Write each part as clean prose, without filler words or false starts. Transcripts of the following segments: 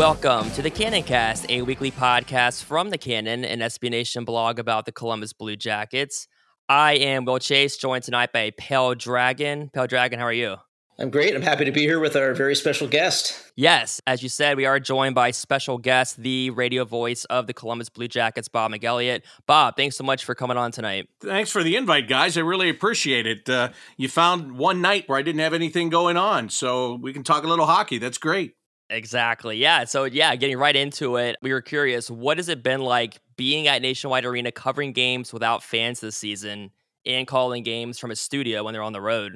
Welcome to the Cannon Cast, a weekly podcast from the Cannon, an SB Nation blog about the Columbus Blue Jackets. I am Will Chase, joined tonight by Pale Dragon. Pale Dragon, how are you? I'm great. I'm happy to be here with our very special guest. Yes, as you said, we are joined by special guest, the radio voice of the Columbus Blue Jackets, Bob McElliott. Bob, thanks so much for coming on tonight. Thanks for the invite, guys. I really appreciate it. You found one night where I didn't have anything going on, so we can talk a little hockey. That's great. Exactly. Yeah. So, getting right into it, we were curious, what has it been like being at Nationwide Arena, covering games without fans this season and calling games from a studio when they're on the road?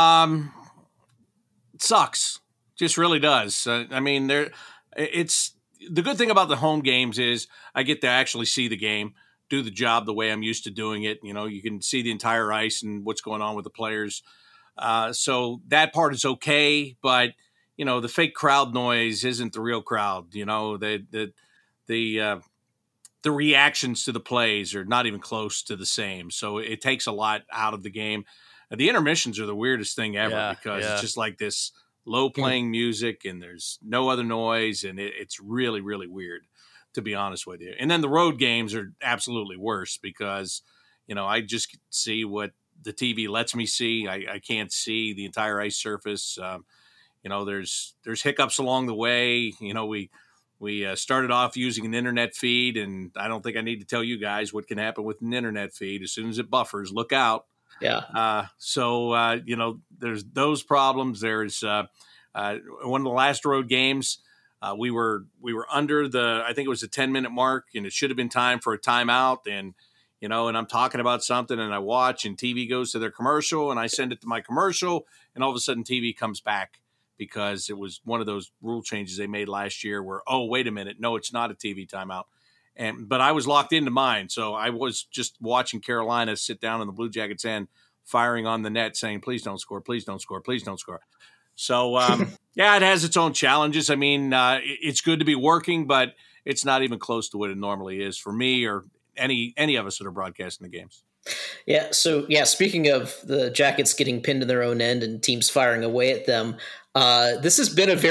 It sucks. Just really does. It's the good thing about the home games is I get to actually see the game, do the job the way I'm used to doing it. You know, you can see the entire ice and what's going on with the players. So that part is okay, but you know, the fake crowd noise isn't the real crowd. You know, the reactions to the plays are not even close to the same. So it takes a lot out of the game. The intermissions are the weirdest thing ever because it's just like this low playing music and there's no other noise. And it's really, really weird, to be honest with you. And then the road games are absolutely worse because, you know, I just see what the TV lets me see. I can't see the entire ice surface. You know, there's hiccups along the way. You know, we started off using an internet feed, and I don't think I need to tell you guys what can happen with an internet feed. As soon as it buffers, look out. Yeah. You know, there's those problems. There's one of the last road games. We were under I think it was the 10-minute mark, and it should have been time for a timeout. And you know, and I'm talking about something, and I watch, and TV goes to their commercial, and I send it to my commercial, and all of a sudden TV comes back. Because it was one of those rule changes they made last year where, oh, wait a minute, no, it's not a TV timeout. But I was locked into mine. So I was just watching Carolina sit down in the Blue Jackets end, firing on the net, saying, please don't score, please don't score, please don't score. So, it has its own challenges. I mean, it's good to be working, but it's not even close to what it normally is for me or any of us that are broadcasting the games. Yeah. So, speaking of the Jackets getting pinned in their own end and teams firing away at them, this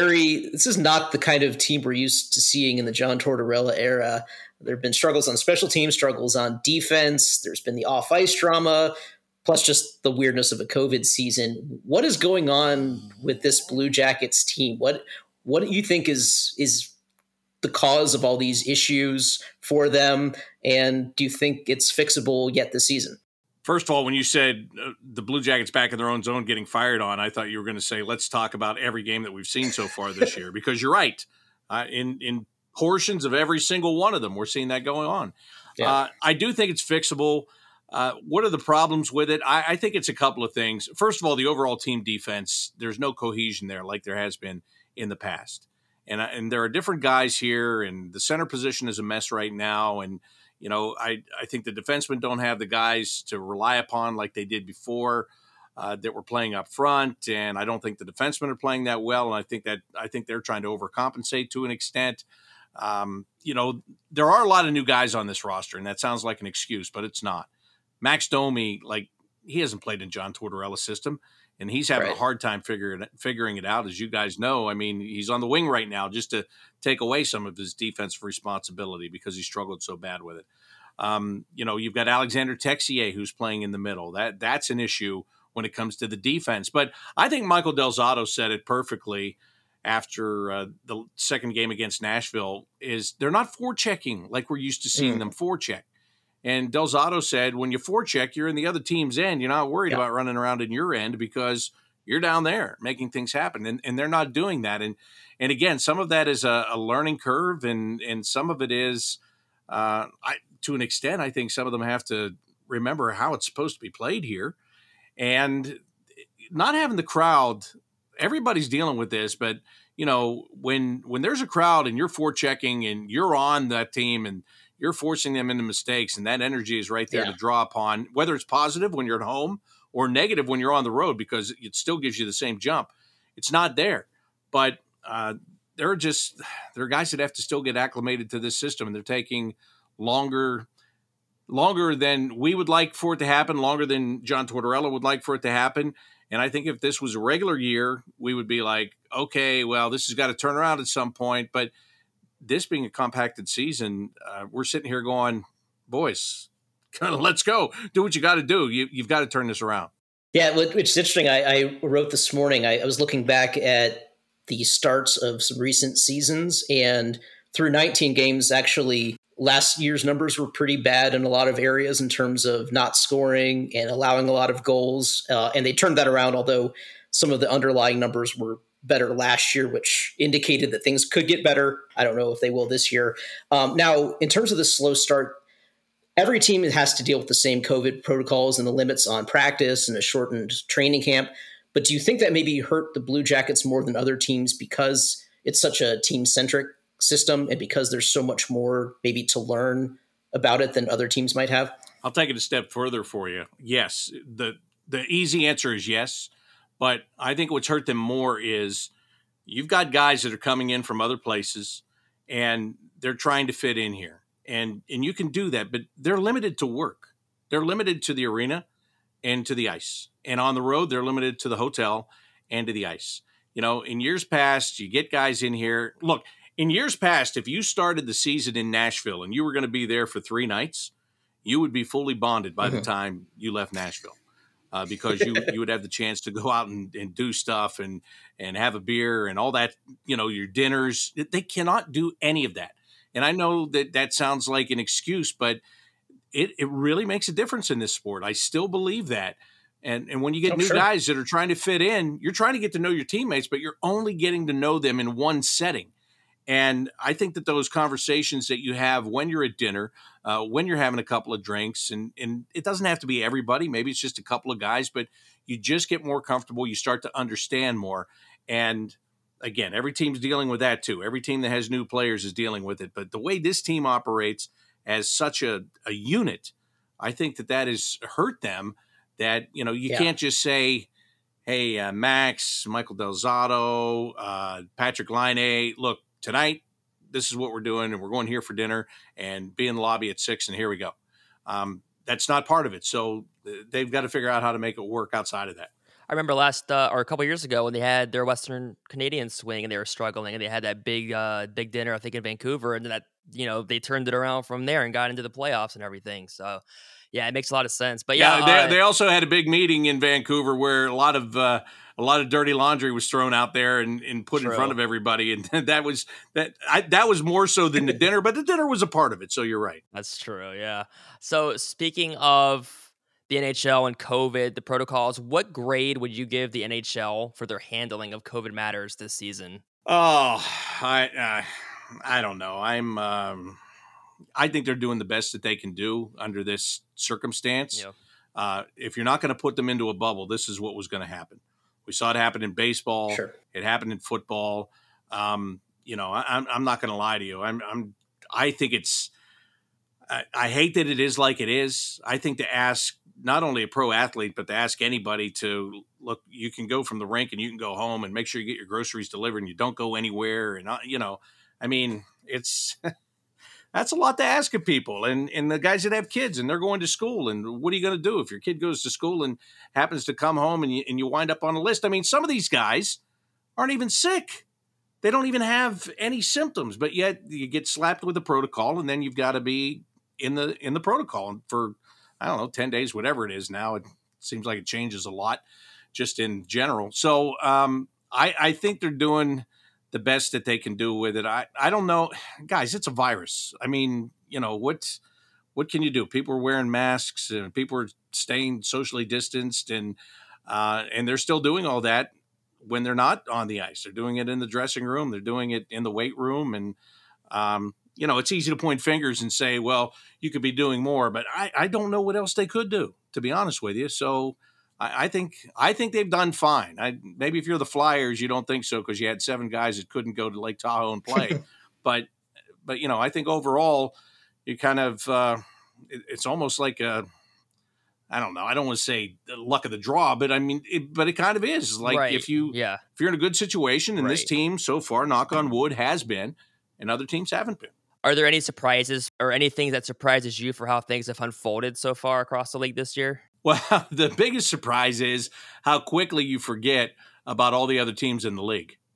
is not the kind of team we're used to seeing in the John Tortorella era. There have been struggles on special teams, struggles on defense. There's been the off-ice drama, plus just the weirdness of a COVID season. What is going on with this Blue Jackets team? What do you think is the cause of all these issues for them? And do you think it's fixable yet this season? First of all, when you said the Blue Jackets back in their own zone getting fired on, I thought you were going to say, let's talk about every game that we've seen so far this year, because you're right. In portions of every single one of them, we're seeing that going on. Yeah. I do think it's fixable. What are the problems with it? I think it's a couple of things. First of all, the overall team defense, there's no cohesion there like there has been in the past. And there are different guys here, and the center position is a mess right now. And you know, I think the defensemen don't have the guys to rely upon like they did before that were playing up front, and I don't think the defensemen are playing that well. And I think they're trying to overcompensate to an extent. You know, there are a lot of new guys on this roster, and that sounds like an excuse, but it's not. Max Domi, like he hasn't played in John Tortorella's system, and he's having a hard time figuring it out, as you guys know. I mean, he's on the wing right now just to take away some of his defensive responsibility because he struggled so bad with it. You know, you've got Alexander Texier who's playing in the middle. That's an issue when it comes to the defense. But I think Michael Del Zotto said it perfectly after the second game against Nashville, is they're not forechecking like we're used to seeing them forecheck. And Del Zotto said, when you forecheck, you're in the other team's end. You're not worried about running around in your end because you're down there making things happen. And they're not doing that. And again, some of that is a learning curve, and some of it is, to an extent, I think some of them have to remember how it's supposed to be played here. And not having the crowd, everybody's dealing with this, but, you know, when there's a crowd and you're forechecking and you're on that team and you're forcing them into mistakes, and that energy is right there to draw upon, whether it's positive when you're at home or negative when you're on the road, because it still gives you the same jump. It's not there. But there are guys that have to still get acclimated to this system, and they're taking longer than we would like for it to happen, longer than John Tortorella would like for it to happen. And I think if this was a regular year, we would be like, okay, well, this has got to turn around at some point. But this being a compacted season, we're sitting here going, boys, kind of let's go. Do what you got to do. You've got to turn this around. Yeah, which is interesting. I wrote this morning, I was looking back at the starts of some recent seasons, and through 19 games, actually, last year's numbers were pretty bad in a lot of areas in terms of not scoring and allowing a lot of goals. And they turned that around, although some of the underlying numbers were better last year, which indicated that things could get better. I don't know if they will this year. Now, in terms of the slow start, every team has to deal with the same COVID protocols and the limits on practice and a shortened training camp. But do you think that maybe hurt the Blue Jackets more than other teams because it's such a team-centric system and because there's so much more maybe to learn about it than other teams might have? I'll take it a step further for you. Yes, the easy answer is yes. But I think what's hurt them more is you've got guys that are coming in from other places and they're trying to fit in here. And you can do that, but they're limited to work. They're limited to the arena and to the ice. And on the road, they're limited to the hotel and to the ice. You know, in years past, you get guys in here. Look, in years past, if you started the season in Nashville and you were going to be there for 3 nights, you would be fully bonded by the time you left Nashville. Because you would have the chance to go out and do stuff and have a beer and all that, you know, your dinners. They cannot do any of that. And I know that sounds like an excuse, but it really makes a difference in this sport. I still believe that. And when you get new guys that are trying to fit in, you're trying to get to know your teammates, but you're only getting to know them in one setting. And I think that those conversations that you have when you're at dinner, when you're having a couple of drinks, and it doesn't have to be everybody, maybe it's just a couple of guys, but you just get more comfortable. You start to understand more. And again, every team's dealing with that too. Every team that has new players is dealing with it. But the way this team operates as such a unit, I think that has hurt them. That, you know, you can't just say, hey, Max, Michael Del Zotto, Patrick Laine, look, tonight, this is what we're doing, and we're going here for dinner and be in the lobby at 6, and here we go. That's not part of it. So they've got to figure out how to make it work outside of that. I remember a couple years ago when they had their Western Canadian swing and they were struggling and they had that big dinner, I think, in Vancouver, and that, you know, they turned it around from there and got into the playoffs and everything. So yeah, it makes a lot of sense. But they also had a big meeting in Vancouver where a lot of dirty laundry was thrown out there and put in front of everybody, and that was more so than the dinner, but the dinner was a part of it. So you're right. That's true. Yeah. So speaking of the NHL and COVID, the protocols, what grade would you give the NHL for their handling of COVID matters this season? Oh, I don't know. I think they're doing the best that they can do under this circumstance. Yeah. If you're not going to put them into a bubble, this is what was going to happen. We saw it happen in baseball. Sure. It happened in football. You know, I'm not going to lie to you. I think it's. I hate that it is like it is. I think to ask not only a pro athlete, but to ask anybody to look, you can go from the rink and you can go home and make sure you get your groceries delivered and you don't go anywhere. And you know, I mean, it's. That's a lot to ask of people, and the guys that have kids and they're going to school. And what are you going to do if your kid goes to school and happens to come home and you wind up on a list? I mean, some of these guys aren't even sick; they don't even have any symptoms, but yet you get slapped with a protocol, and then you've got to be in the protocol for 10 days, whatever it is now. It seems like it changes a lot, just in general. So I think they're doing the best that they can do with it. I don't know, guys, it's a virus. I mean, you know, what can you do? People are wearing masks and people are staying socially distanced and they're still doing all that when they're not on the ice. They're doing it in the dressing room. They're doing it in the weight room. And, you know, it's easy to point fingers and say, well, you could be doing more, but I don't know what else they could do, to be honest with you. So I think they've done fine. Maybe if you're the Flyers, you don't think so because you had 7 guys that couldn't go to Lake Tahoe and play. but you know, I think overall, you kind of it's almost like I don't know. I don't want to say the luck of the draw, but I mean, it kind of is. Like if you're in a good situation, and this team so far, knock on wood, has been, and other teams haven't been. Are there any surprises or anything that surprises you for how things have unfolded so far across the league this year? Well, the biggest surprise is how quickly you forget about all the other teams in the league.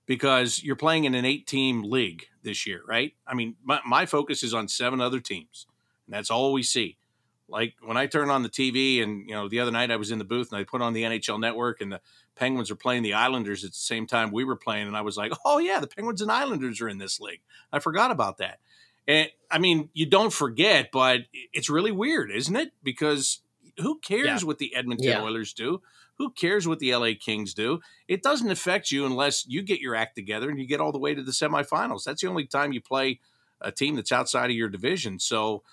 because you're playing in an 8-team league this year, right? I mean, my focus is on 7 other teams, and that's all we see. Like when I turn on the TV, and the other night I was in the booth and I put on the NHL Network, and the Penguins are playing the Islanders at the same time we were playing, and I was like, oh yeah, the Penguins and Islanders are in this league. I forgot about that. And I mean, you don't forget, but it's really weird, isn't it? Because who cares what the Edmonton Oilers do? Who cares what the LA Kings do? It doesn't affect you unless you get your act together and you get all the way to the semifinals. That's the only time you play a team that's outside of your division. So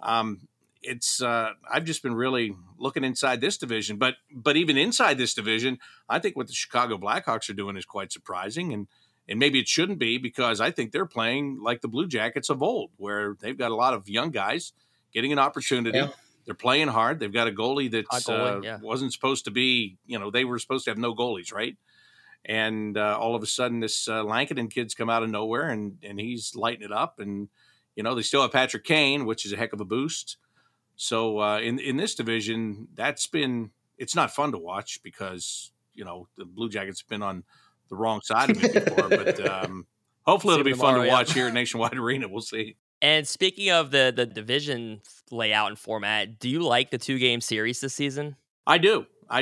I've just been really looking inside this division. But even inside this division, I think what the Chicago Blackhawks are doing is quite surprising. And maybe it shouldn't be, because I think they're playing like the Blue Jackets of old, where they've got a lot of young guys getting an opportunity. Yeah. They're playing hard. They've got a goalie that wasn't supposed to be, they were supposed to have no goalies, right? And all of a sudden, this Lankinen kid's come out of nowhere, and he's lighting it up. And, they still have Patrick Kane, which is a heck of a boost. So in this division, it's not fun to watch, because, the Blue Jackets have been on the wrong side of it before. But hopefully it'll be fun to watch here at Nationwide Arena. We'll see. And speaking of the division layout and format, do you like the 2-game series this season? I do.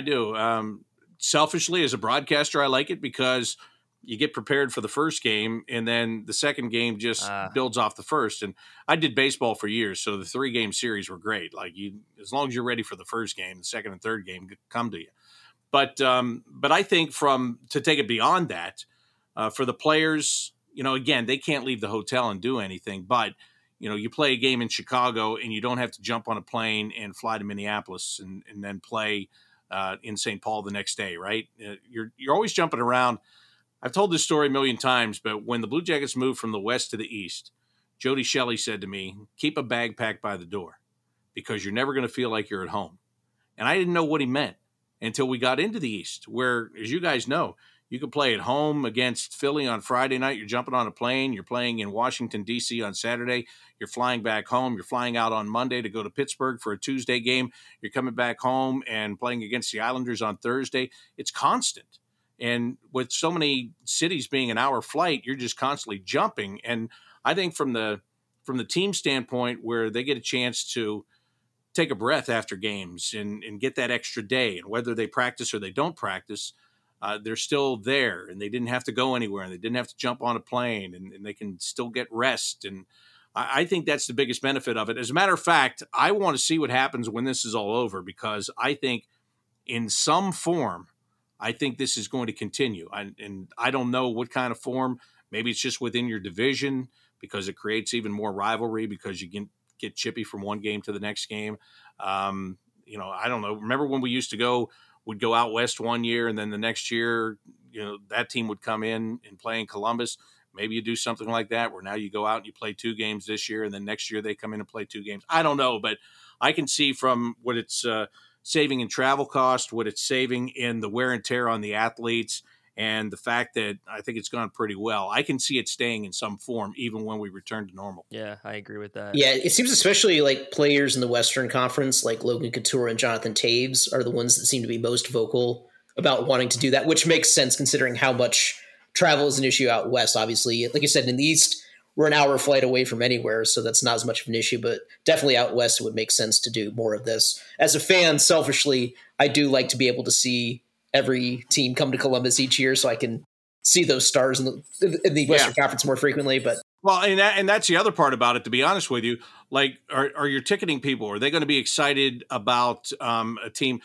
Selfishly, as a broadcaster, I like it because you get prepared for the first game, and then the second game just builds off the first. And I did baseball for years, so the 3-game series were great. Like, as long as you're ready for the first game, the second and third game come to you. But I think to take it beyond that, for the players, again, they can't leave the hotel and do anything. But you play a game in Chicago, and you don't have to jump on a plane and fly to Minneapolis and then play in St. Paul the next day, right? You're always jumping around. I've told this story a million times, but when the Blue Jackets moved from the West to the East, Jody Shelley said to me, keep a bag packed by the door, because you're never going to feel like you're at home. And I didn't know what he meant until we got into the East, where, as you guys know, you can play at home against Philly on Friday night. You're jumping on a plane. You're playing in Washington, D.C. on Saturday. You're flying back home. You're flying out on Monday to go to Pittsburgh for a Tuesday game. You're coming back home and playing against the Islanders on Thursday. It's constant. And with so many cities being an hour flight, you're just constantly jumping. And I think from the team standpoint, where they get a chance to take a breath after games and get that extra day, and whether they practice or they don't practice, they're still there, and they didn't have to go anywhere, and they didn't have to jump on a plane, and they can still get rest. And I think that's the biggest benefit of it. As a matter of fact, I want to see what happens when this is all over, because I think in some form, I think this is going to continue. And I don't know what kind of form. Maybe it's just within your division, because it creates even more rivalry, because you can get chippy from one game to the next game. I don't know. Remember when we used to would go out west one year, and then the next year, that team would come in and play in Columbus. Maybe you do something like that, where now you go out and you play 2 games this year, and then next year they come in and play 2 games. I don't know, but I can see from what it's saving in travel cost, what it's saving in the wear and tear on the athletes, and the fact that I think it's gone pretty well. I can see it staying in some form even when we return to normal. Yeah, I agree with that. Yeah, it seems especially like players in the Western Conference, like Logan Couture and Jonathan Taves, are the ones that seem to be most vocal about wanting to do that, which makes sense considering how much travel is an issue out west. Obviously, like I said, in the East, we're an hour flight away from anywhere, so that's not as much of an issue, but definitely out west, it would make sense to do more of this. As a fan, selfishly, I do like to be able to see every team come to Columbus each year, so I can see those stars in the Western Conference more frequently. But and that's the other part about it. To be honest with you, like, are your ticketing people, are they going to be excited about a team?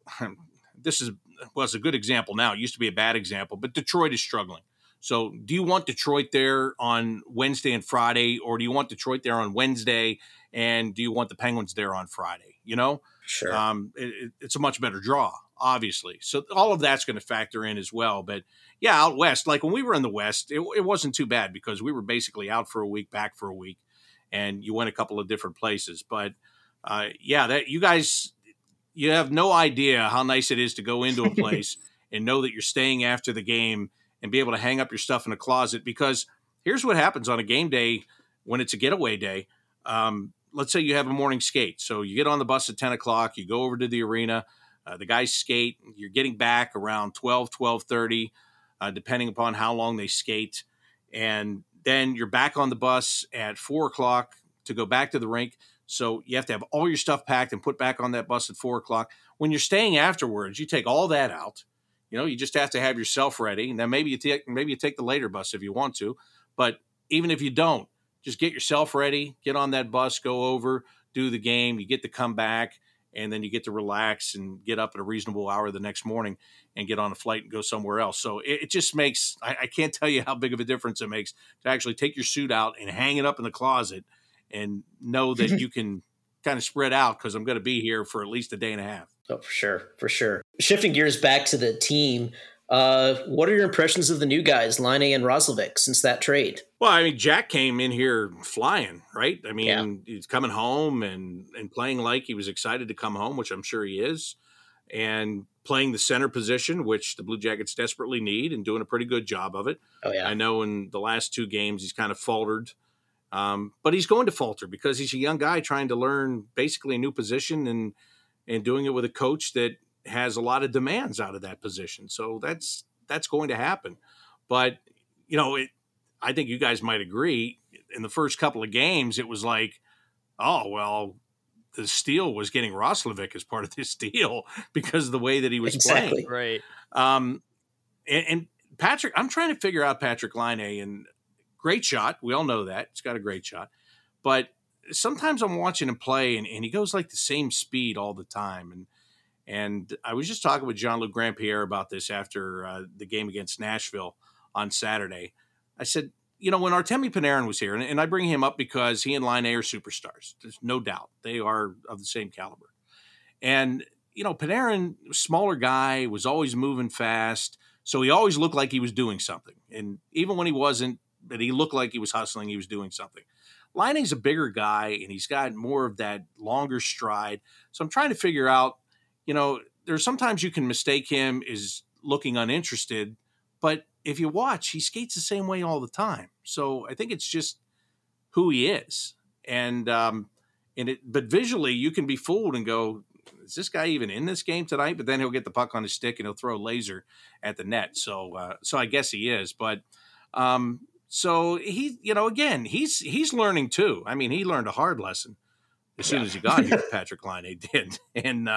This was a good example. Now, it used to be a bad example, but Detroit is struggling. So, do you want Detroit there on Wednesday and Friday, or do you want Detroit there on Wednesday, and do you want the Penguins there on Friday? Sure. It's a much better draw, obviously. So all of that's going to factor in as well. But yeah, out west, like when we were in the West, it wasn't too bad, because we were basically out for a week, back for a week, and you went a couple of different places. But that you guys, you have no idea how nice it is to go into a place and know that you're staying after the game and be able to hang up your stuff in a closet. Because here's what happens on a game day when it's a getaway day. Let's say you have a morning skate. So you get on the bus at 10 o'clock, you go over to the arena, the guys skate, you're getting back around 12:30. depending upon how long they skate. And then you're back on the bus at 4:00 to go back to the rink. So you have to have all your stuff packed and put back on that bus at 4:00. When you're staying afterwards, you take all that out. You just have to have yourself ready. And then maybe you take the later bus if you want to. But even if you don't, just get yourself ready, get on that bus, go over, do the game. You get to come back, and then you get to relax and get up at a reasonable hour the next morning and get on a flight and go somewhere else. So it just makes, I can't tell you how big of a difference it makes to actually take your suit out and hang it up in the closet and know that you can kind of spread out because I'm going to be here for at least a day and a half. Oh, for sure. For sure. Shifting gears back to the team, what are your impressions of the new guys, Line and Roslovic, since that trade? Well, I mean, Jack came in here flying, right? I mean, He's coming home and playing like he was excited to come home, which I'm sure he is, and playing the center position, which the Blue Jackets desperately need, and doing a pretty good job of it. Oh, yeah. I know in the last 2 games he's kind of faltered, but he's going to falter because he's a young guy trying to learn basically a new position and doing it with a coach that has a lot of demands out of that position. So that's going to happen. But, I think you guys might agree, in the first couple of games, it was like, oh, well, the steal was getting Roslovic as part of this deal because of the way that he was playing. Right. And Patrick, I'm trying to figure out Patrik Laine, and great shot. We all know that. He's got a great shot. But sometimes I'm watching him play, and he goes like the same speed all the time. And I was just talking with Jean-Luc Grandpierre about this after the game against Nashville on Saturday. I said, when Artemi Panarin was here, and I bring him up because he and Laine are superstars. There's no doubt. They are of the same caliber. And, Panarin, smaller guy, was always moving fast. So he always looked like he was doing something. And even when he wasn't, but he looked like he was hustling, he was doing something. Laine's a bigger guy, and he's got more of that longer stride. So I'm trying to figure out, there's sometimes you can mistake him as looking uninterested, but if you watch, he skates the same way all the time. So I think it's just who he is. But visually you can be fooled and go, is this guy even in this game tonight? But then he'll get the puck on his stick and he'll throw a laser at the net. So I guess he is, but so he, again, he's learning too. I mean, he learned a hard lesson as soon as he got here. Patrik Laine did. And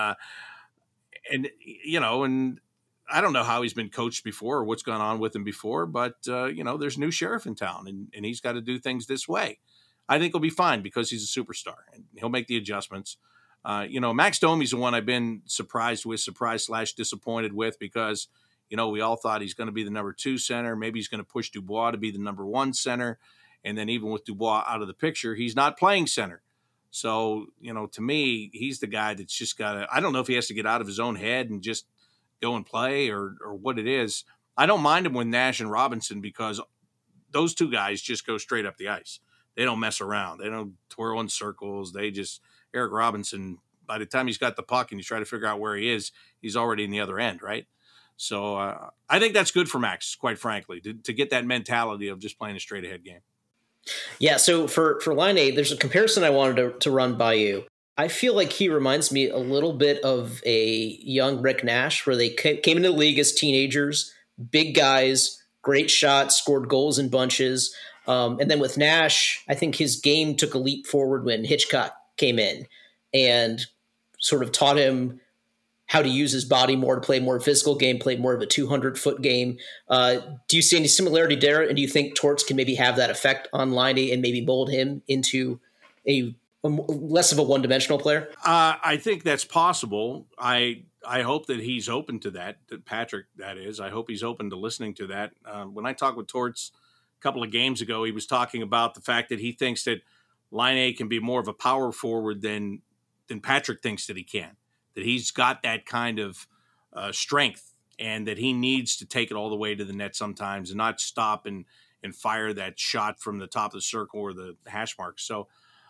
I don't know how he's been coached before or what's gone on with him before, but, there's a new sheriff in town and he's got to do things this way. I think he'll be fine because he's a superstar and he'll make the adjustments. Max Domi's the one I've been surprised / disappointed with because, we all thought he's going to be the number 2 center. Maybe he's going to push Dubois to be the number 1 center. And then even with Dubois out of the picture, he's not playing center. So, to me, he's the guy that's just got to, I don't know if he has to get out of his own head and just go and play or what it is. I don't mind him with Nash and Robinson because those 2 guys just go straight up the ice. They don't mess around. They don't twirl in circles. Eric Robinson, by the time he's got the puck and you try to figure out where he is, he's already in the other end, right? So I think that's good for Max, quite frankly, to get that mentality of just playing a straight ahead game. Yeah, so for Laine, there's a comparison I wanted to run by you. I feel like he reminds me a little bit of a young Rick Nash, where they came into the league as teenagers, big guys, great shots, scored goals in bunches. And then with Nash, I think his game took a leap forward when Hitchcock came in and sort of taught him how to use his body more to play more physical game, play more of a 200-foot game. Do you see any similarity there? And do you think Torts can maybe have that effect on Laine and maybe mold him into a less of a one-dimensional player? I think that's possible. I hope that he's open to that Patrick, that is. I hope he's open to listening to that. When I talked with Torts a couple of games ago, he was talking about the fact that he thinks that Laine can be more of a power forward than Patrick thinks that he can, that he's got that kind of strength and that he needs to take it all the way to the net sometimes and not stop and fire that shot from the top of the circle or the hash mark. So,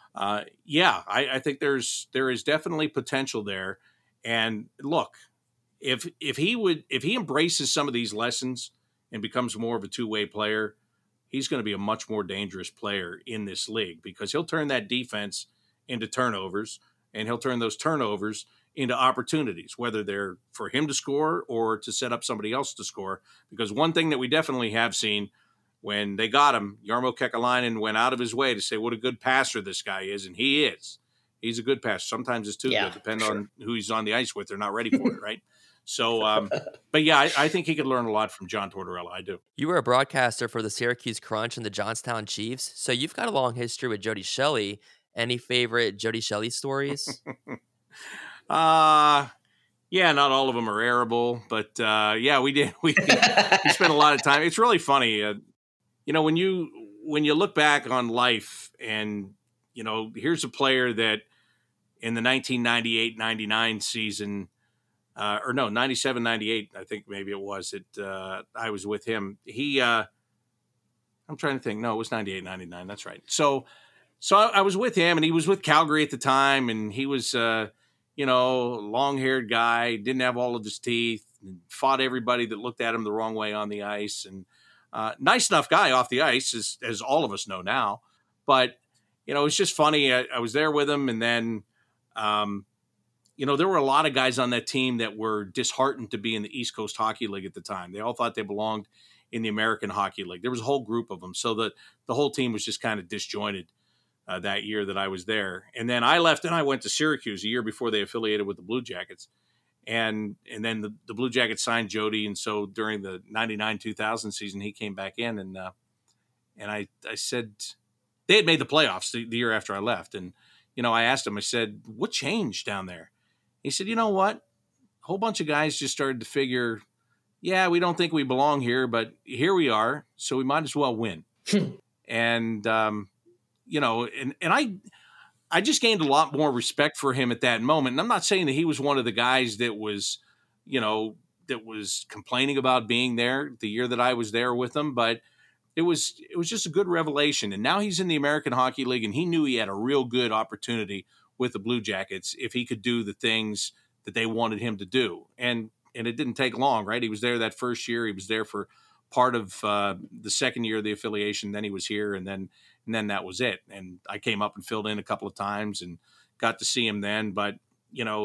I think there is definitely potential there. And look, if he embraces some of these lessons and becomes more of a two-way player, he's going to be a much more dangerous player in this league because he'll turn that defense into turnovers and he'll turn those turnovers into opportunities, whether they're for him to score or to set up somebody else to score. Because one thing that we definitely have seen when they got him, Jarmo Kekalainen went out of his way to say what a good passer this guy is, and he is. He's a good passer. Sometimes it's too good, depending on who he's on the ice with. They're not ready for it, right? So, but yeah, I think he could learn a lot from John Tortorella. I do. You were a broadcaster for the Syracuse Crunch and the Johnstown Chiefs, so you've got a long history with Jody Shelley. Any favorite Jody Shelley stories? Yeah, not all of them are airable, but yeah, we did. We spent a lot of time. It's really funny, you know, when you look back on life, and you know, here's a player that in the 1998-99 season. Or no, 97-98, I think maybe it was. I was with him. I'm trying to think. No, it was 98-99. That's right. So I was with him, and he was with Calgary at the time, and he was, you know, long-haired guy, didn't have all of his teeth, and fought everybody that looked at him the wrong way on the ice, and nice enough guy off the ice, as all of us know now. But, you know, it's just funny. I was there with him, and then, you know, there were a lot of guys on that team that were disheartened to be in the East Coast Hockey League at the time. They all thought they belonged in the American Hockey League. There was a whole group of them. So the whole team was just kind of disjointed that year that I was there. And then I left and I went to Syracuse a year before they affiliated with the Blue Jackets. And then the Blue Jackets signed Jody. And so during the 99-2000 season, he came back in. And I said, they had made the playoffs the year after I left. And, you know, I asked him, I said, what changed down there? He said, you know what? A whole bunch of guys just started to figure, yeah, we don't think we belong here, but here we are, so we might as well win. And, you know, and I just gained a lot more respect for him at that moment. And I'm not saying that he was one of the guys that was, you know, that was complaining about being there the year that I was there with him, but it was just a good revelation. And now he's in the American Hockey League, and he knew he had a real good opportunity with the Blue Jackets if he could do the things that they wanted him to do. And it didn't take long, right? He was there that first year. He was there for part of the second year of the affiliation. Then he was here, and then that was it. And I came up and filled in a couple of times and got to see him then. But, you know,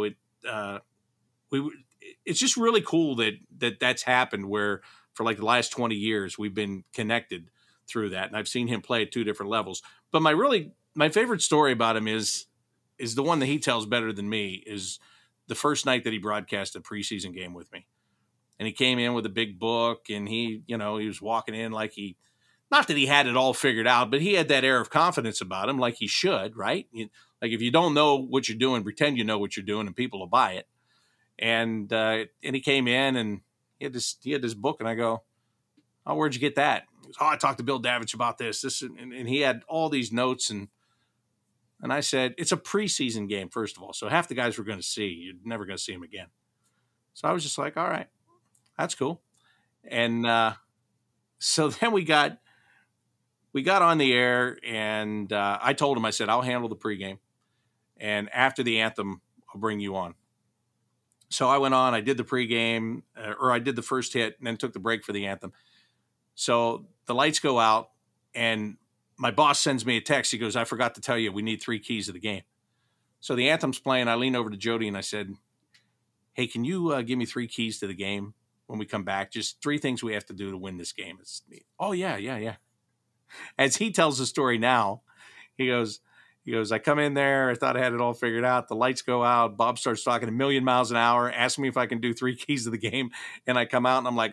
it's just really cool that's happened, where for like the last 20 years, we've been connected through that. And I've seen him play at two different levels. But my favorite story about him is the one that he tells better than me, is the first night that he broadcast a preseason game with me. And he came in with a big book, and he was walking in like not that he had it all figured out, but he had that air of confidence about him, like he should, right? Like if you don't know what you're doing, pretend you know what you're doing, and people will buy it. And he came in, and he had this book, and I go, oh, where'd you get that? He goes, oh, I talked to Bill Davidge about this, and he had all these notes, and I said, it's a preseason game, first of all. So half the guys we're going to see, you're never going to see them again. So I was just like, all right, that's cool. And so then we got on the air, and I told him, I said, I'll handle the pregame. And after the anthem, I'll bring you on. So I went on, I did the pregame, or I did the first hit, and then took the break for the anthem. So the lights go out, and my boss sends me a text. He goes, I forgot to tell you, we need 3 keys of the game. So the anthem's playing. I lean over to Jody and I said, hey, can you give me 3 keys to the game when we come back? Just 3 things we have to do to win this game. Oh, yeah. As he tells the story now, he goes, I come in there. I thought I had it all figured out. The lights go out. Bob starts talking a million miles an hour, asks me if I can do 3 keys of the game. And I come out and I'm like,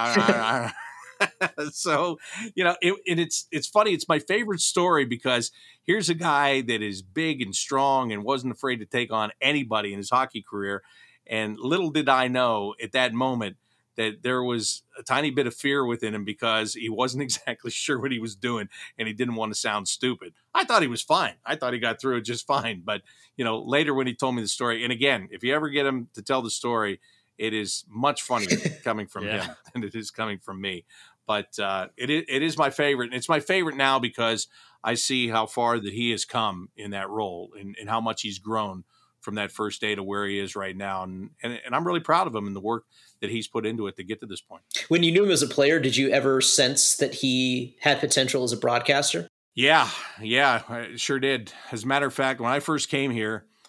So, you know, it's funny. It's my favorite story because here's a guy that is big and strong and wasn't afraid to take on anybody in his hockey career. And little did I know at that moment that there was a tiny bit of fear within him because he wasn't exactly sure what he was doing and he didn't want to sound stupid. I thought he was fine. I thought he got through it just fine. But, you know, later when he told me the story, and again, if you ever get him to tell the story, it is much funnier coming from him than it is coming from me. But it is my favorite. And it's my favorite now because I see how far that he has come in that role and how much he's grown from that first day to where he is right now. And I'm really proud of him and the work that he's put into it to get to this point. When you knew him as a player, did you ever sense that he had potential as a broadcaster? Yeah, I sure did. As a matter of fact, when I first came here,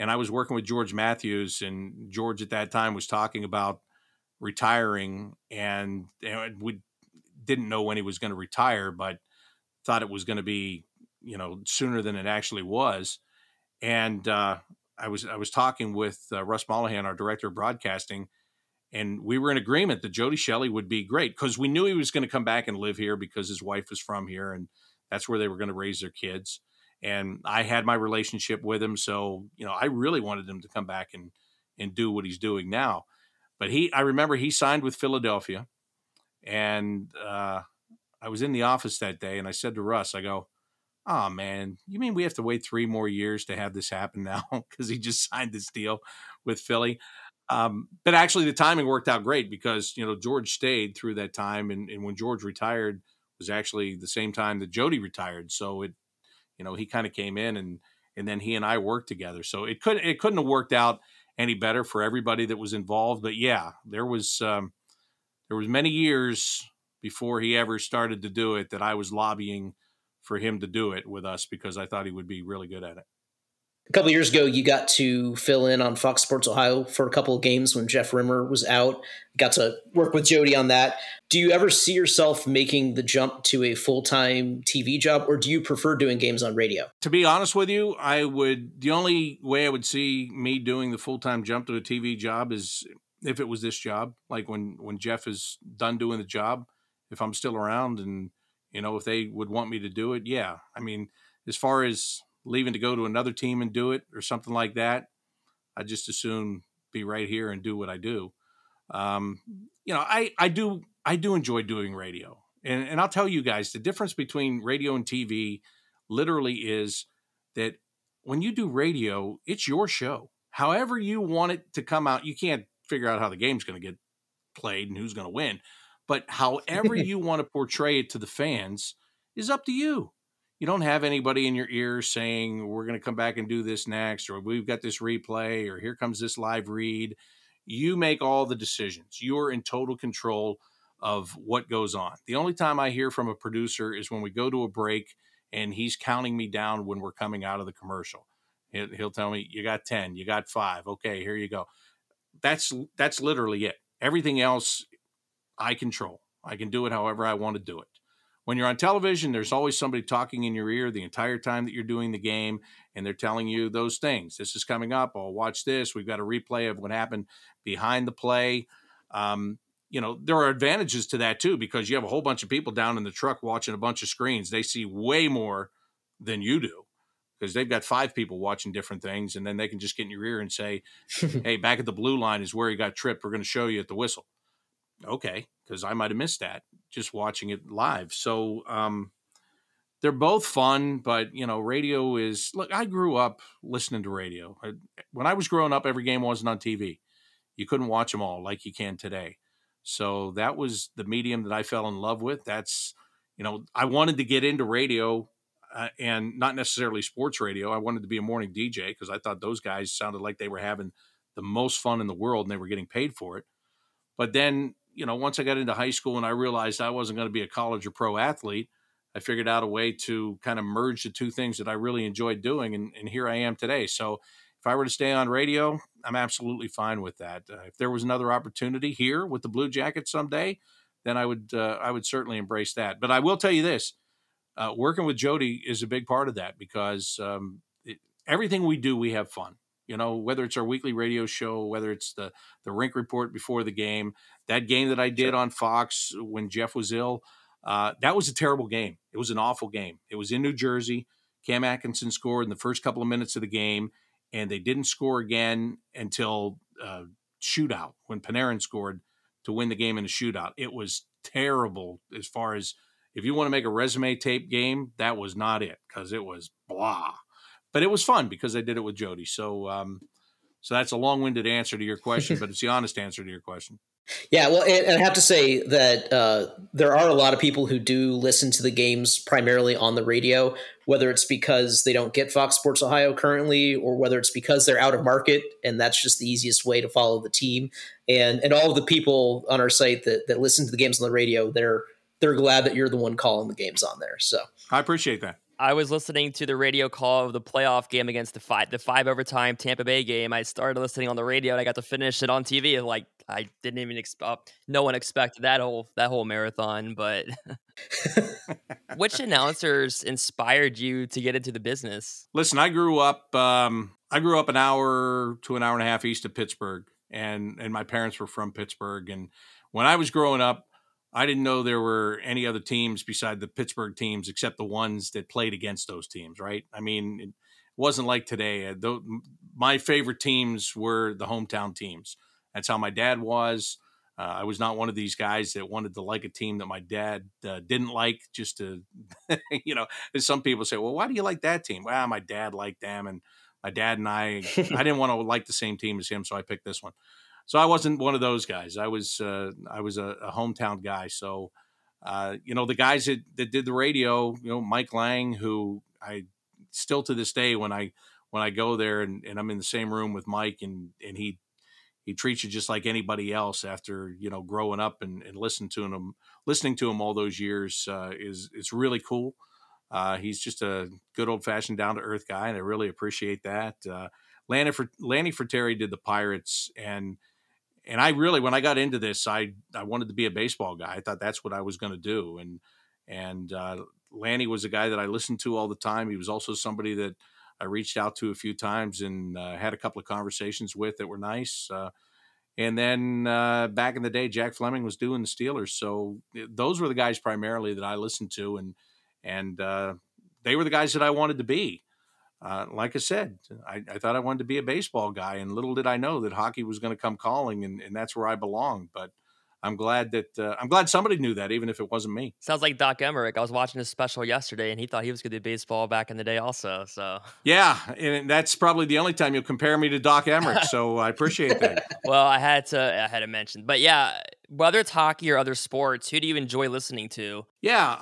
And I was working with George Matthews, and George at that time was talking about retiring, and we didn't know when he was going to retire, but thought it was going to be, sooner than it actually was. And I was talking with Russ Mollahan, our director of broadcasting, and we were in agreement that Jody Shelley would be great because we knew he was going to come back and live here because his wife was from here, and that's where they were going to raise their kids. And I had my relationship with him, so I really wanted him to come back and do what he's doing now. But I remember he signed with Philadelphia, and I was in the office that day, and I said to Russ, I go, "Oh man, you mean we have to wait 3 more years to have this happen now?" Because he just signed this deal with Philly. But actually, the timing worked out great because George stayed through that time, and when George retired was actually the same time that Jody retired. So he kind of came in, and then he and I worked together. So it couldn't have worked out any better for everybody that was involved. But yeah, there was many years before he ever started to do it that I was lobbying for him to do it with us because I thought he would be really good at it. A couple of years ago, you got to fill in on Fox Sports Ohio for a couple of games when Jeff Rimmer was out. Got to work with Jody on that. Do you ever see yourself making the jump to a full-time TV job, or do you prefer doing games on radio? To be honest with you, the only way I would see me doing the full-time jump to a TV job is if it was this job, like when Jeff is done doing the job, if I'm still around and, if they would want me to do it. Yeah. I mean, as far as leaving to go to another team and do it or something like that, I just assume be right here and do what I do. I do enjoy doing radio, and I'll tell you guys, the difference between radio and TV literally is that when you do radio, it's your show. However you want it to come out, you can't figure out how the game's going to get played and who's going to win, but however you want to portray it to the fans is up to you. You don't have anybody in your ear saying, we're going to come back and do this next, or we've got this replay, or here comes this live read. You make all the decisions. You're in total control of what goes on. The only time I hear from a producer is when we go to a break and he's counting me down when we're coming out of the commercial. He'll tell me, you got 10, you got 5. Okay, here you go. That's literally it. Everything else I control. I can do it however I want to do it. When you're on television, there's always somebody talking in your ear the entire time that you're doing the game, and they're telling you those things. This is coming up. Oh, watch this. We've got a replay of what happened behind the play. There are advantages to that, too, because you have a whole bunch of people down in the truck watching a bunch of screens. They see way more than you do because they've got 5 people watching different things, and then they can just get in your ear and say, hey, back at the blue line is where he got tripped. We're going to show you at the whistle. Okay, because I might have missed that just watching it live. So they're both fun, but, radio is – look, I grew up listening to radio. When I was growing up, every game wasn't on TV. You couldn't watch them all like you can today. So that was the medium that I fell in love with. That's I wanted to get into radio and not necessarily sports radio. I wanted to be a morning DJ because I thought those guys sounded like they were having the most fun in the world and they were getting paid for it. But then – once I got into high school and I realized I wasn't going to be a college or pro athlete, I figured out a way to kind of merge the two things that I really enjoyed doing. And here I am today. So if I were to stay on radio, I'm absolutely fine with that. If there was another opportunity here with the Blue Jackets someday, then I would certainly embrace that. But I will tell you this, working with Jody is a big part of that because everything we do, we have fun. Whether it's our weekly radio show, whether it's the rink report before the game, that game that I did on Fox when Jeff was ill, that was a terrible game. It was an awful game. It was in New Jersey. Cam Atkinson scored in the first couple of minutes of the game, and they didn't score again until shootout when Panarin scored to win the game in a shootout. It was terrible as far as if you want to make a resume tape game, that was not it because it was blah. But it was fun because I did it with Jody. So so that's a long-winded answer to your question, but it's the honest answer to your question. Yeah, well, and I have to say that there are a lot of people who do listen to the games primarily on the radio, whether it's because they don't get Fox Sports Ohio currently or whether it's because they're out of market, and that's just the easiest way to follow the team. And all of the people on our site that listen to the games on the radio, they're glad that you're the one calling the games on there. So I appreciate that. I was listening to the radio call of the playoff game against the five overtime Tampa Bay game. I started listening on the radio and I got to finish it on TV. Like I didn't even expect. No one expected that whole marathon. But which announcers inspired you to get into the business? Listen, I grew up. I grew up an hour to an hour and a half east of Pittsburgh, and my parents were from Pittsburgh. And when I was growing up, I didn't know there were any other teams beside the Pittsburgh teams except the ones that played against those teams. Right? I mean, it wasn't like today. My favorite teams were the hometown teams. That's how my dad was. I was not one of these guys that wanted to like a team that my dad didn't like, just to, some people say, well, why do you like that team? Well, my dad liked them, and my dad and I didn't want to like the same team as him, so I picked this one. So I wasn't one of those guys. I was a hometown guy. So, the guys that did the radio, Mike Lang, who I still to this day, when I go there and I'm in the same room with Mike, and he treats you just like anybody else after, growing up and listening to him all those years, it's really cool. He's just a good old fashioned down to earth guy, and I really appreciate that. Lanny Fratteri did the Pirates, and I really, when I got into this, I wanted to be a baseball guy. I thought that's what I was going to do. And Lanny was a guy that I listened to all the time. He was also somebody that I reached out to a few times and had a couple of conversations with that were nice. And then back in the day, Jack Fleming was doing the Steelers. So those were the guys primarily that I listened to. And they were the guys that I wanted to be. Like I said, I thought I wanted to be a baseball guy, and little did I know that hockey was going to come calling, and that's where I belong. But I'm glad somebody knew that, even if it wasn't me. Sounds like Doc Emmerich. I was watching his special yesterday, and he thought he was going to do baseball back in the day also. So yeah, and that's probably the only time you'll compare me to Doc Emmerich. So I appreciate that. Well, I had to mention, but yeah, whether it's hockey or other sports, who do you enjoy listening to? Yeah,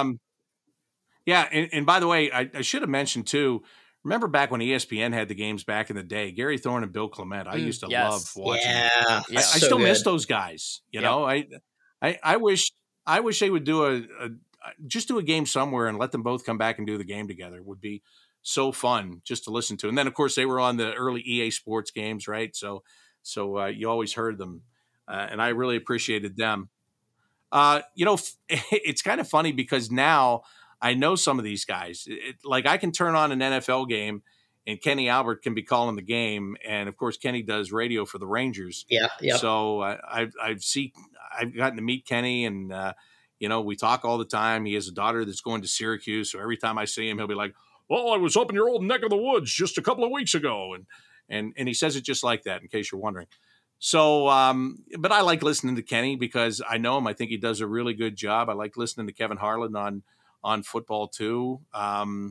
and by the way, I should have mentioned too. Remember back when ESPN had the games back in the day, Gary Thorne and Bill Clement. I used to love watching. Yeah, I still miss those guys. I wish they would do just do a game somewhere and let them both come back and do the game together. It would be so fun just to listen to. And then of course they were on the early EA Sports games, right? So you always heard them, and I really appreciated them. It's kind of funny because now I know some of these guys. Like I can turn on an NFL game and Kenny Albert can be calling the game. And of course, Kenny does radio for the Rangers. Yeah. So I've gotten to meet Kenny, and we talk all the time. He has a daughter that's going to Syracuse. So every time I see him, he'll be like, well, I was up in your old neck of the woods just a couple of weeks ago. And he says it just like that, in case you're wondering. So, but I like listening to Kenny because I know him. I think he does a really good job. I like listening to Kevin Harlan on football too. I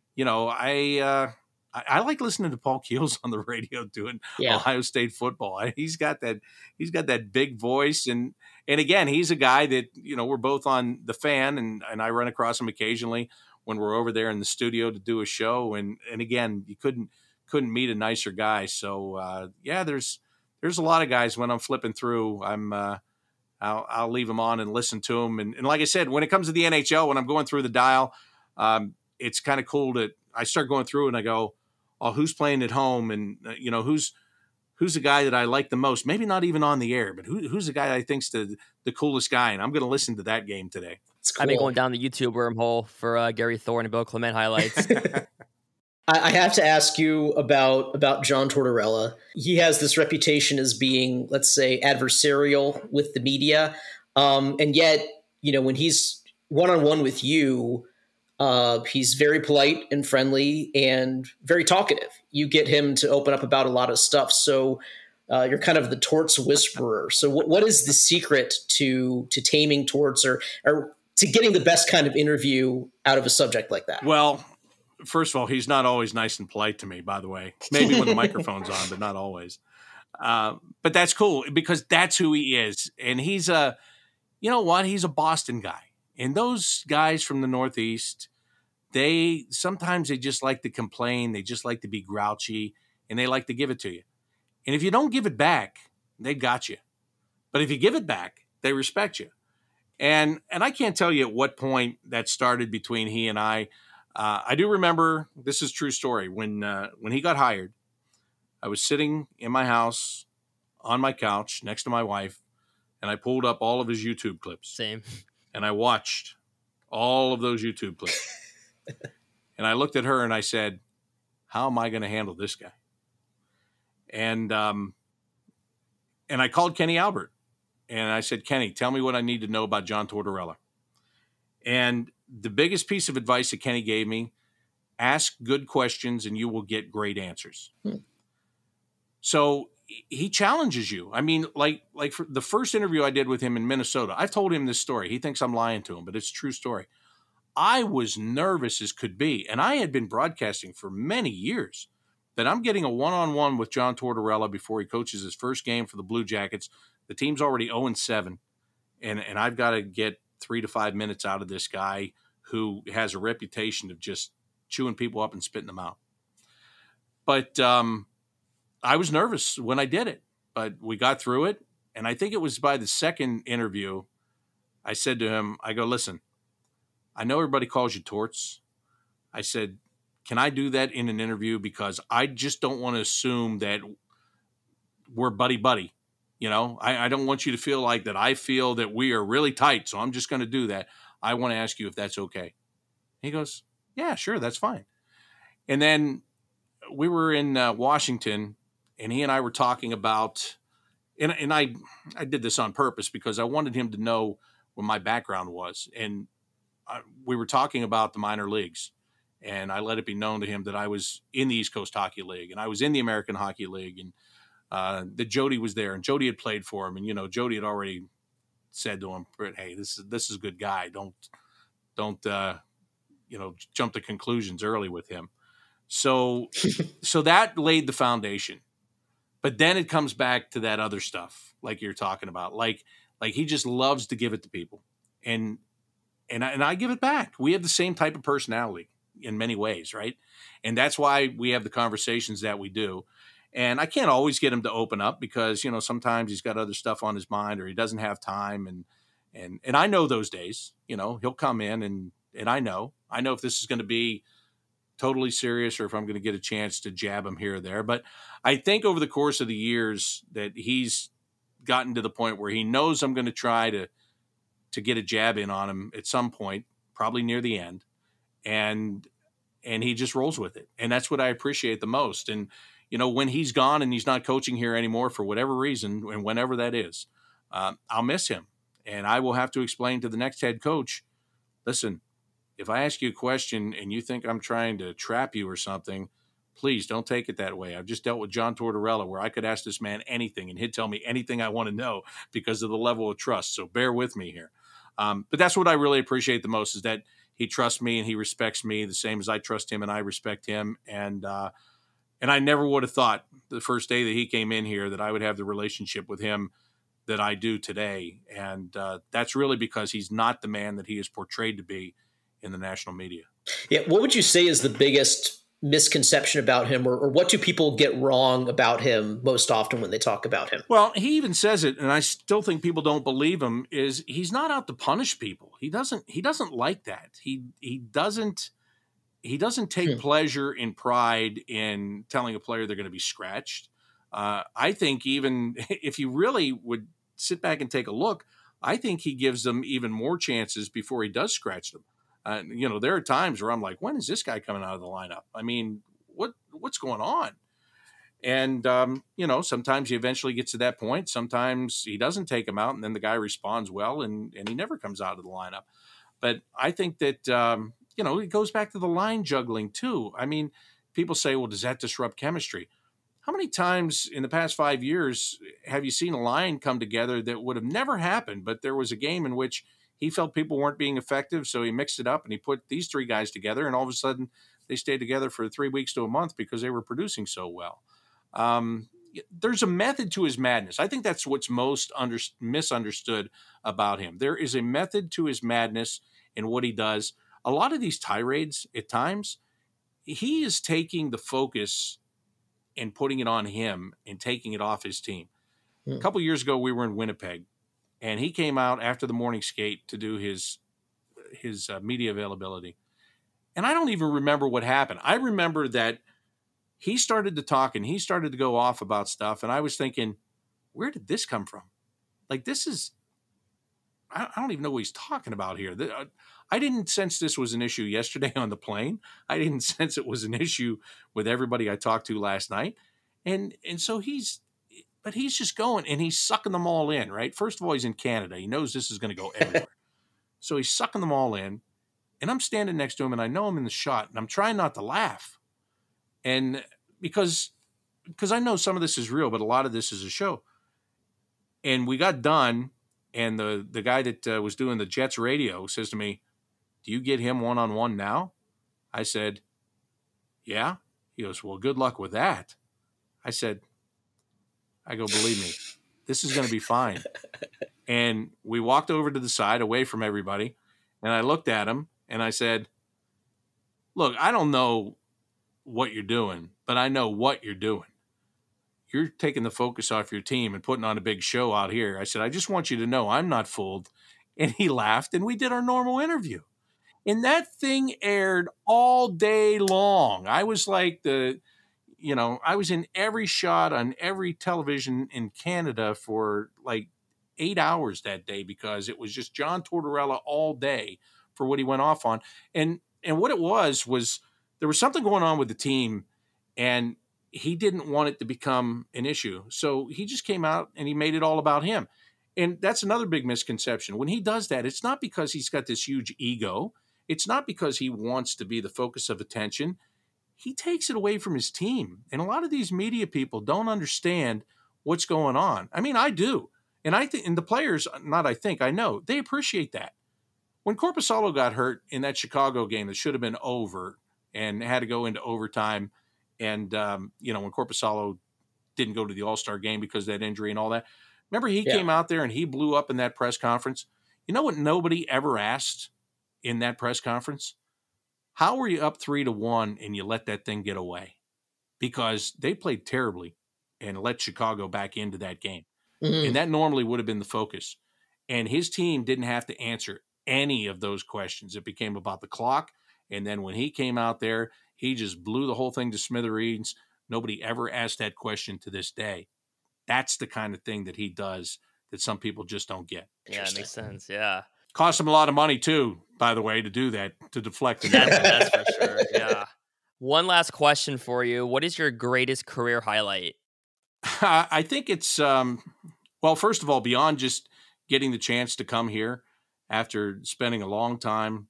like listening to Paul Keels on the radio doing Ohio State football. He's got that big voice, and again, he's a guy that we're both on the Fan, and I run across him occasionally when we're over there in the studio to do a show. And again, you couldn't meet a nicer guy. So there's a lot of guys when I'm flipping through. I'll leave them on and listen to them. And like I said, when it comes to the NHL, when I'm going through the dial, it's kind of cool that I start going through and I go, oh, who's playing at home? And, who's the guy that I like the most? Maybe not even on the air, but who's the guy I think's the coolest guy? And I'm going to listen to that game today. Cool. I've been going down the YouTube wormhole for Gary Thorne and Bill Clement highlights. I have to ask you about John Tortorella. He has this reputation as being, let's say, adversarial with the media. And yet, when he's one-on-one with you, he's very polite and friendly and very talkative. You get him to open up about a lot of stuff. So you're kind of the Torts whisperer. So what is the secret to taming Torts or to getting the best kind of interview out of a subject like that? Well, first of all, he's not always nice and polite to me, by the way. Maybe when the microphone's on, but not always. But that's cool because that's who he is. And he's he's a Boston guy. And those guys from the Northeast, sometimes they just like to complain. They just like to be grouchy, and they like to give it to you. And if you don't give it back, they got you. But if you give it back, they respect you. And I can't tell you at what point that started between he and I. I do remember, this is a true story, when he got hired, I was sitting in my house on my couch next to my wife, and I pulled up all of his YouTube clips. Same. And I watched all of those YouTube clips. And I looked at her and I said, how am I going to handle this guy? And I called Kenny Albert. And I said, Kenny, tell me what I need to know about John Tortorella. And the biggest piece of advice that Kenny gave me, ask good questions and you will get great answers. So he challenges you. I mean, like for the first interview I did with him in Minnesota, I've told him this story. He thinks I'm lying to him, but it's a true story. I was nervous as could be. And I had been broadcasting for many years that I'm getting a one-on-one with John Tortorella before he coaches his first game for the Blue Jackets. The team's already 0-7. And I've got to get 3 to 5 minutes out of this guy who has a reputation of just chewing people up and spitting them out. But I was nervous when I did it, but we got through it. And I think it was by the second interview, I said to him, I go, listen, I know everybody calls you Torts. I said, can I do that in an interview? Because I just don't want to assume that we're buddy-buddy. You know, I don't want you to feel like that I feel that we are really tight, so I'm just going to do that. I want to ask you if that's okay. He goes, yeah, sure, that's fine. And then we were in Washington, and he and I were talking about, and I did this on purpose because I wanted him to know what my background was. And we were talking about the minor leagues, and I let it be known to him that I was in the East Coast Hockey League, and I was in the American Hockey League, and that Jody was there, and Jody had played for him, and you know Jody had already said to him, "Hey, this is a good guy. Don't jump to conclusions early with him." So that laid the foundation. But then it comes back to that other stuff, like you're talking about, like he just loves to give it to people, and I give it back. We have the same type of personality in many ways, right? And that's why we have the conversations that we do. And I can't always get him to open up because, you know, sometimes he's got other stuff on his mind or he doesn't have time. And I know those days, you know, he'll come in and I know if this is going to be totally serious or if I'm going to get a chance to jab him here or there. But I think over the course of the years that he's gotten to the point where he knows I'm going to try to get a jab in on him at some point, probably near the end. And he just rolls with it. And that's what I appreciate the most. And, you know, when he's gone and he's not coaching here anymore for whatever reason, and whenever that is, I'll miss him. And I will have to explain to the next head coach, listen, if I ask you a question and you think I'm trying to trap you or something, please don't take it that way. I've just dealt with John Tortorella where I could ask this man anything and he'd tell me anything I want to know because of the level of trust. So bear with me here. But that's what I really appreciate the most is that he trusts me and he respects me the same as I trust him and I respect him. And I never would have thought the first day that he came in here that I would have the relationship with him that I do today. And that's really because he's not the man that he is portrayed to be in the national media. Yeah. What would you say is the biggest misconception about him, or what do people get wrong about him most often when they talk about him? Well, he even says it, and I still think people don't believe him, is he's not out to punish people. He doesn't like that. He doesn't take pleasure and pride in telling a player they're going to be scratched. I think even if you really would sit back and take a look, I think he gives them even more chances before he does scratch them. You know, there are times where I'm like, when is this guy coming out of the lineup? I mean, what's going on? And, you know, sometimes he eventually gets to that point. Sometimes he doesn't take him out and then the guy responds well and he never comes out of the lineup. But I think that, you know, it goes back to the line juggling too. I mean, people say, well, does that disrupt chemistry? How many times in the past 5 years have you seen a line come together that would have never happened, but there was a game in which he felt people weren't being effective, so he mixed it up and he put these three guys together, and all of a sudden they stayed together for 3 weeks to a month because they were producing so well. There's a method to his madness. I think that's what's most misunderstood about him. There is a method to his madness in what he does. A lot of these tirades at times, he is taking the focus and putting it on him and taking it off his team. A couple years ago, we were in Winnipeg, and he came out after the morning skate to do his media availability. And I don't even remember what happened. I remember that he started to talk and he started to go off about stuff. And I was thinking, where did this come from? Like, this is, I don't even know what he's talking about here. I didn't sense this was an issue yesterday on the plane. I didn't sense it was an issue with everybody I talked to last night. And so he's just going and he's sucking them all in, right? First of all, he's in Canada. He knows this is going to go everywhere. So he's sucking them all in. And I'm standing next to him and I know him in the shot and I'm trying not to laugh. And because I know some of this is real, but a lot of this is a show. And we got done. And the guy that was doing the Jets radio says to me, "Do you get him one-on-one now?" I said, "Yeah." He goes, "Well, good luck with that." I go, "Believe me, this is going to be fine." And we walked over to the side away from everybody. And I looked at him and I said, "Look, I don't know what you're doing, but I know what you're doing. You're taking the focus off your team and putting on a big show out here." I said, "I just want you to know I'm not fooled." And he laughed and we did our normal interview. And that thing aired all day long. I was like I was in every shot on every television in Canada for like 8 hours that day because it was just John Tortorella all day for what he went off on. And what it was there was something going on with the team and he didn't want it to become an issue. So he just came out and he made it all about him. And that's another big misconception. When he does that, it's not because he's got this huge ego. It's not because he wants to be the focus of attention. He takes it away from his team. And a lot of these media people don't understand what's going on. I mean, I do. And I think, and the players, I know, they appreciate that. When Korpisalo got hurt in that Chicago game that should have been over and had to go into overtime, and, when Korpisalo didn't go to the All-Star game because of that injury and all that, remember he came out there and he blew up in that press conference. You know what nobody ever asked in that press conference? How were you up 3-1 and you let that thing get away? Because they played terribly and let Chicago back into that game. Mm-hmm. And that normally would have been the focus. And his team didn't have to answer any of those questions. It became about the clock. And then when he came out there, he just blew the whole thing to smithereens. Nobody ever asked that question to this day. That's the kind of thing that he does that some people just don't get. Yeah, it makes sense. Yeah. Cost him a lot of money too, by the way, to do that, to deflect. That's for sure. Yeah. One last question for you. What is your greatest career highlight? I think it's, first of all, beyond just getting the chance to come here after spending a long time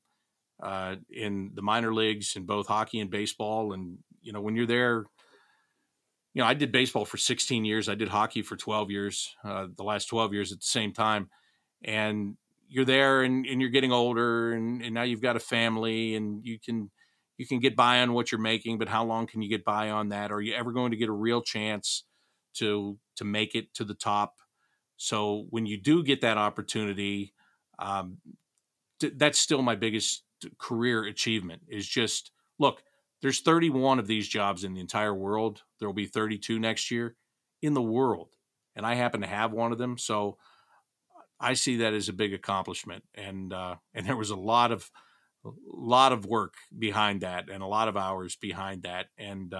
in the minor leagues in both hockey and baseball. And, when you're there, I did baseball for 16 years. I did hockey for 12 years, the last 12 years at the same time. And you're there and you're getting older and now you've got a family and you can get by on what you're making, but how long can you get by on that? Are you ever going to get a real chance to make it to the top? So when you do get that opportunity, that's still my biggest career achievement is just, look, there's 31 of these jobs in the entire world. There will be 32 next year in the world. And I happen to have one of them. So I see that as a big accomplishment. And there was a lot of work behind that and a lot of hours behind that. And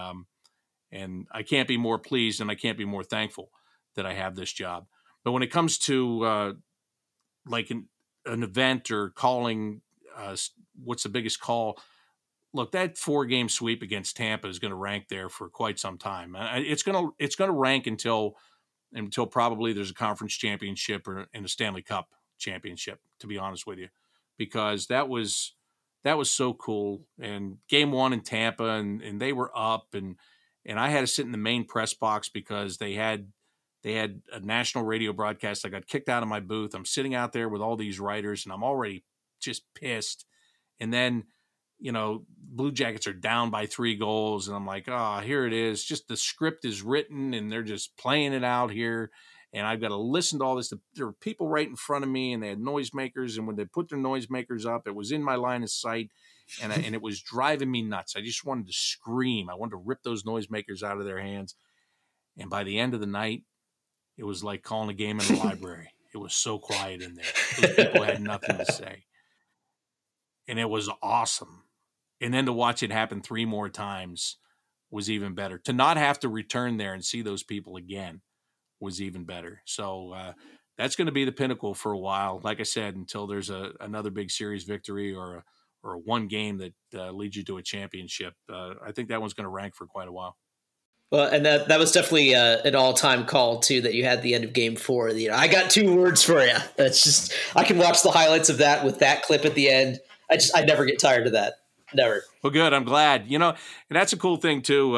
I can't be more pleased and I can't be more thankful that I have this job. But when it comes to like an event or calling, what's the biggest call? Look, that 4-game sweep against Tampa is going to rank there for quite some time. It's going to rank until probably there's a conference championship or in a Stanley Cup championship, to be honest with you, because that was so cool. And game 1 in Tampa and they were up and I had to sit in the main press box because they had a national radio broadcast. I got kicked out of my booth. I'm sitting out there with all these writers and I'm already just pissed. And then, Blue Jackets are down by 3 goals. And I'm like, here it is. Just the script is written and they're just playing it out here. And I've got to listen to all this. There were people right in front of me and they had noisemakers. And when they put their noisemakers up, it was in my line of sight. And it was driving me nuts. I just wanted to scream. I wanted to rip those noisemakers out of their hands. And by the end of the night, it was like calling a game in a library. It was so quiet in there. Those people had nothing to say. And it was awesome. And then to watch it happen 3 more times was even better. To not have to return there and see those people again was even better. So that's going to be the pinnacle for a while. Like I said, until there's another big series victory or a one game that leads you to a championship. I think that one's going to rank for quite a while. Well, and that was definitely an all-time call too that you had at the end of Game 4. I got 2 words for you. That's just, I can watch the highlights of that with that clip at the end. I never get tired of that. Never. Well, good. I'm glad. And that's a cool thing too.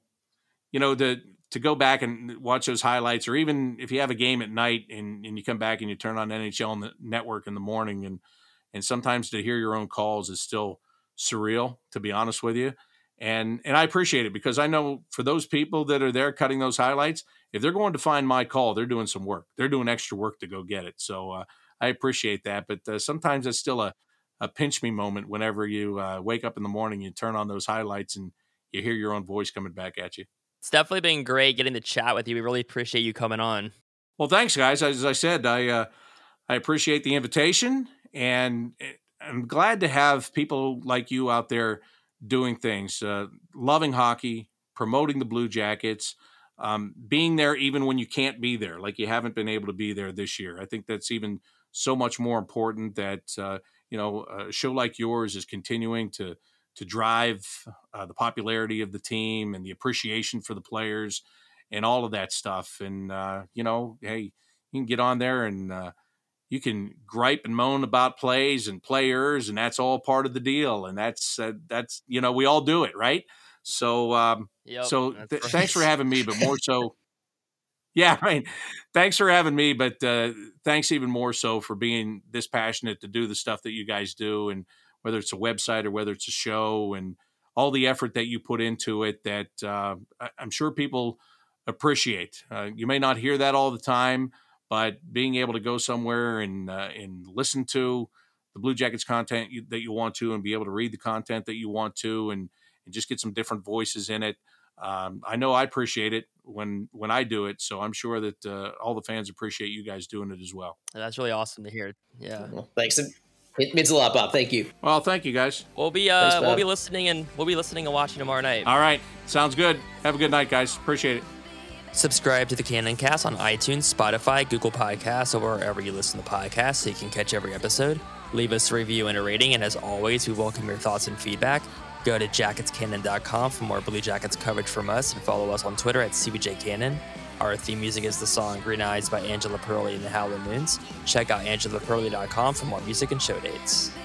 To go back and watch those highlights, or even if you have a game at night and you come back and you turn on NHL on the network in the morning, and sometimes to hear your own calls is still surreal, to be honest with you. And I appreciate it, because I know for those people that are there cutting those highlights, if they're going to find my call, they're doing some work. They're doing extra work to go get it. So I appreciate that. But sometimes it's still a pinch me moment whenever you wake up in the morning, you turn on those highlights and you hear your own voice coming back at you. It's definitely been great getting to chat with you. We really appreciate you coming on. Well, thanks, guys. As I said, I appreciate the invitation, and I'm glad to have people like you out there doing things, loving hockey, promoting the Blue Jackets, being there even when you can't be there, like you haven't been able to be there this year. I think that's even so much more important that, a show like yours is continuing to drive the popularity of the team and the appreciation for the players and all of that stuff. And, hey, you can get on there and you can gripe and moan about plays and players, and that's all part of the deal. And that's we all do it, right? So, thanks for having me, but more so. Yeah, right. Thanks for having me, but thanks even more so for being this passionate to do the stuff that you guys do, and whether it's a website or whether it's a show, and all the effort that you put into it that I'm sure people appreciate. You may not hear that all the time, but being able to go somewhere and listen to the Blue Jackets content that you want to, and be able to read the content that you want to, and just get some different voices in it. I know I appreciate it when I do it, so I'm sure that all the fans appreciate you guys doing it as well. That's really awesome to hear. Yeah. Well, thanks. It means a lot, Bob. Thank you. Well, thank you, guys. We'll be listening and watching tomorrow night. All right, sounds good. Have a good night, guys. Appreciate it. Subscribe to the Cannon Cast on iTunes, Spotify, Google Podcasts, or wherever you listen to podcasts so you can catch every episode. Leave us a review and a rating, and as always, we welcome your thoughts and feedback. Go to jacketscannon.com for more Blue Jackets coverage from us, and follow us on Twitter at CBJCannon. Our theme music is the song Green Eyes by Angela Perley and the Howlin' Moons. Check out angelaperley.com for more music and show dates.